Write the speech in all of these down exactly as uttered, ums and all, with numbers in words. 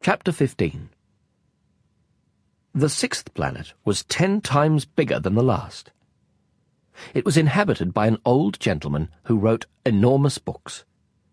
Chapter fifteen. The sixth planet was ten times bigger than the last. It was inhabited by an old gentleman who wrote enormous books.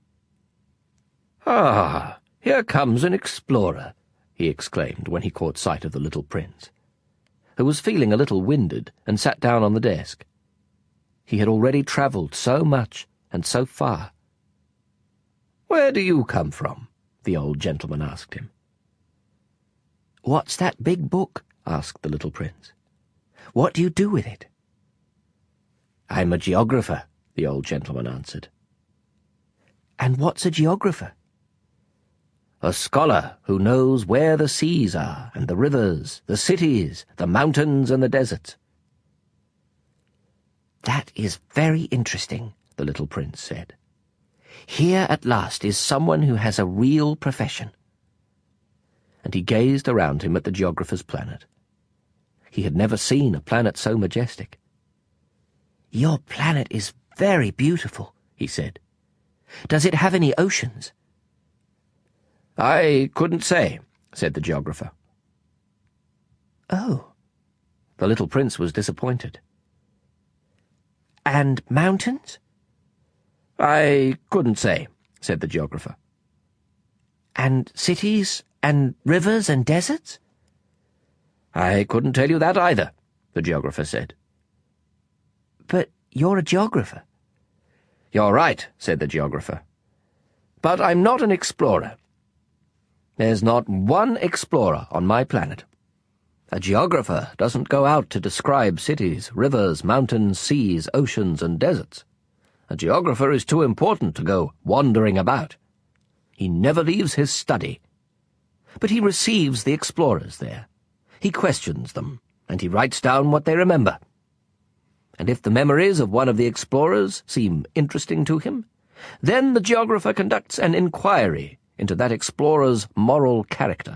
"Ah, here comes an explorer," he exclaimed when he caught sight of the little prince, who was feeling a little winded and sat down on the desk. He had already travelled so much and so far. "Where do you come from?" the old gentleman asked him. "What's that big book?" asked the little prince. "What do you do with it?" "I'm a geographer," the old gentleman answered. "And what's a geographer?" "A scholar who knows where the seas are, and the rivers, the cities, the mountains and the deserts." "That is very interesting," the little prince said. "Here at last is someone who has a real profession." And he gazed around him at the geographer's planet. He had never seen a planet so majestic. "Your planet is very beautiful," he said. "Does it have any oceans?" "I couldn't say," said the geographer. "Oh." The little prince was disappointed. "And mountains?" "I couldn't say," said the geographer. "And cities and rivers and deserts?" "I couldn't tell you that either," the geographer said. "But you're a geographer." "You're right," said the geographer. "But I'm not an explorer. There's not one explorer on my planet. A geographer doesn't go out to describe cities, rivers, mountains, seas, oceans, and deserts. A geographer is too important to go wandering about. He never leaves his study. But he receives the explorers there. He questions them, and he writes down what they remember. And if the memories of one of the explorers seem interesting to him, then the geographer conducts an inquiry into that explorer's moral character."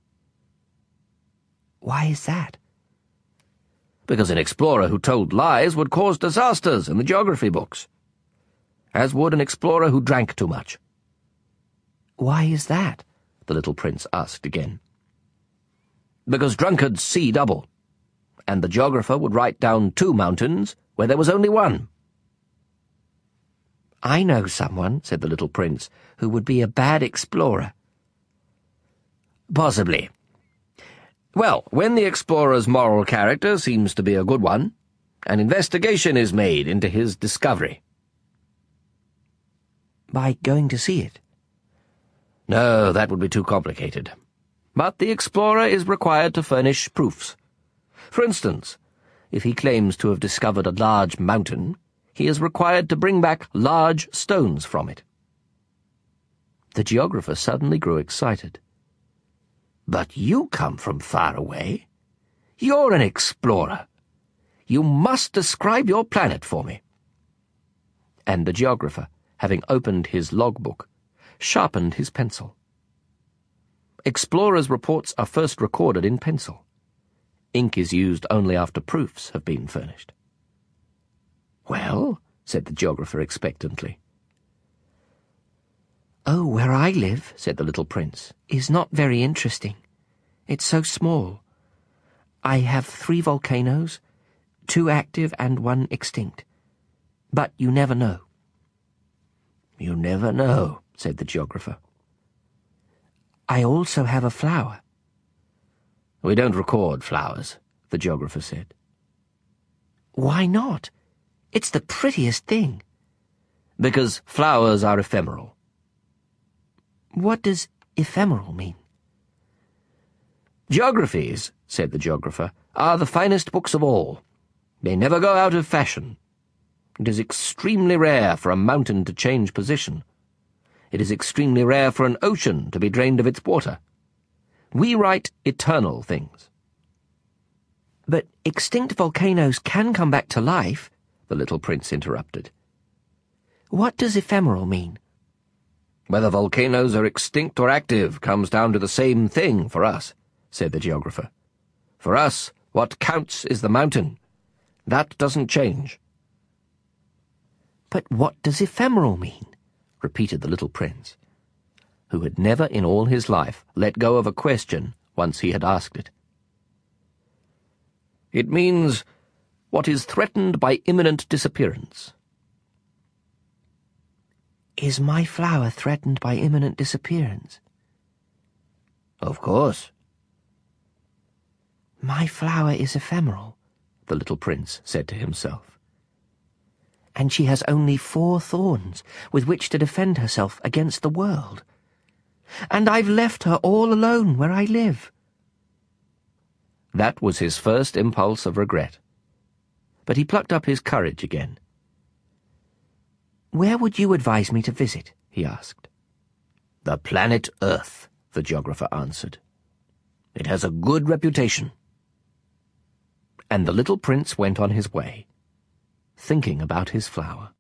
"Why is that?" "Because an explorer who told lies would cause disasters in the geography books, as would an explorer who drank too much." "Why is that?" the little prince asked again. "Because drunkards see double, and the geographer would write down two mountains where there was only one." "I know someone," said the little prince, "who would be a bad explorer." "Possibly. Well, when the explorer's moral character seems to be a good one, an investigation is made into his discovery." "By going to see it?" "No, that would be too complicated. But the explorer is required to furnish proofs. For instance, if he claims to have discovered a large mountain, he is required to bring back large stones from it." The geographer suddenly grew excited. "But you come from far away. You're an explorer. You must describe your planet for me." And the geographer, having opened his logbook, sharpened his pencil. Explorers' reports are first recorded in pencil. Ink is used only after proofs have been furnished. "Well," said the geographer expectantly. "Oh, where I live," said the little prince, "is not very interesting. It's so small. I have three volcanoes, two active and one extinct. But you never know." "You never know," said the geographer. "I also have a flower." "We don't record flowers," the geographer said. "Why not? It's the prettiest thing." "Because flowers are ephemeral." "What does ephemeral mean?" "Geographies," said the geographer, "are the finest books of all. They never go out of fashion. It is extremely rare for a mountain to change position. It is extremely rare for an ocean to be drained of its water. We write eternal things." "But extinct volcanoes can come back to life," the little prince interrupted. "What does ephemeral mean?" "Whether volcanoes are extinct or active comes down to the same thing for us," said the geographer. "For us, what counts is the mountain. That doesn't change." "But what does ephemeral mean?" repeated the little prince. who had never in all his life let go of a question once he had asked it. "It means what is threatened by imminent disappearance." "Is my flower threatened by imminent disappearance?" "Of course." "My flower is ephemeral," the little prince said to himself. "And she has only four thorns with which to defend herself against the world. And I've left her all alone where I live." That was his first impulse of regret. But he plucked up his courage again. "Where would you advise me to visit?" he asked. "The planet Earth," the geographer answered. "It has a good reputation." And the little prince went on his way, thinking about his flower.